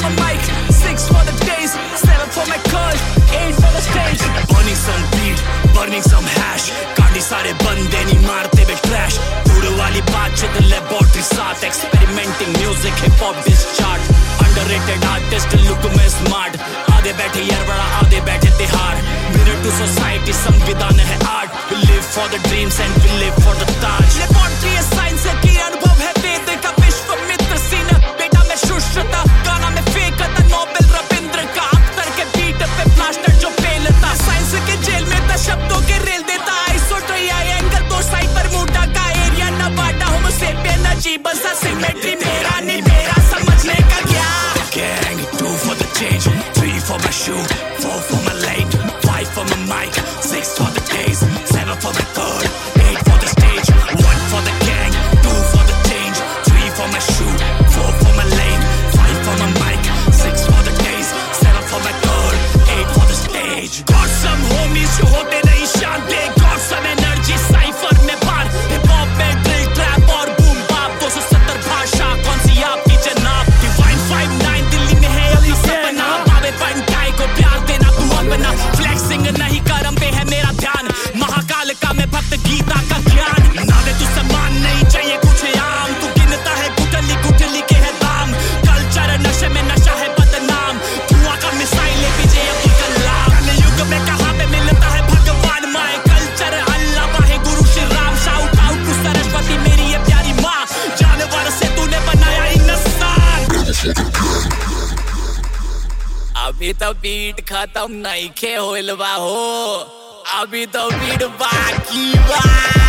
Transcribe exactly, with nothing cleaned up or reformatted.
my mic, six for the days, seven for my call, eight for the stage. Burning some beat, burning some hash, काटी सारे बंदे नहीं मारते बे trash. धूड़ वाली बातचीत laboratory साथ, experimenting music hip hop diss chart. Underrated artist look में smart, आधे बैठे यार बड़ा आधे बैठे तिहार. Mirror to society संविधान है art. We live for the dreams and we live for the Taj. Laboratory है science की अनुभव है वेद का विश्वामित्र सीन. बेटा मैं शुश्रता गाना में फेंक था नोबेल रविंद्र का अख्तर के बीट पे प्लास्टर जो पेलता. साइंस के जेल में था शब्दों के रेल देता. आइसोट्रिया एंगल दो साइड पर मोटा का एरिया नवाटा होमो सेपियन अजीब सा सिमेट्री. मेरा नहीं मेरा समझने का क्या. Gang, two for the change, three for my shoe, four for my lane, five for my mic, six for the days, seven for my code, eight for the stage, one for the gang, two for the change, three for my shoe, four for my lane, five for my mic, six for the days, seven for my code, eight for the stage. Got some homies जो होते नहीं शांते, got some energy cypher में बार, hip hop में drill trap और boom bap, दो सौ सत्तर भाषा कौन सी आपकी जनाब. Divine five nine दिल्ली में है अभी सपना, बाबे पंटाई को प्यार देना तू अपना. Flexing नहीं करम पे है मेरा ध्यान, महाकाल का मैं भक्त गीता का ज्ञान. ना दे तू सम्मान नहीं चाहिए कुछ आम, तू गिनता है गुठली गुठली के है दाम. कल्चर नशे में नशा है बदनाम, धुआं का मिसाइल पीछे अब्दुल कलाम. युग में कहाँ पे मिलता है भगवान. माए culture Allah Waheguru Shri Ram. Shout out to Saraswati मेरी ये प्यारी माँ, जानवर से तूने बनाया इंसान. अभी तो बीट खत्म नहीं खे होइल बा हो, अभी तो बीट बाकी बा.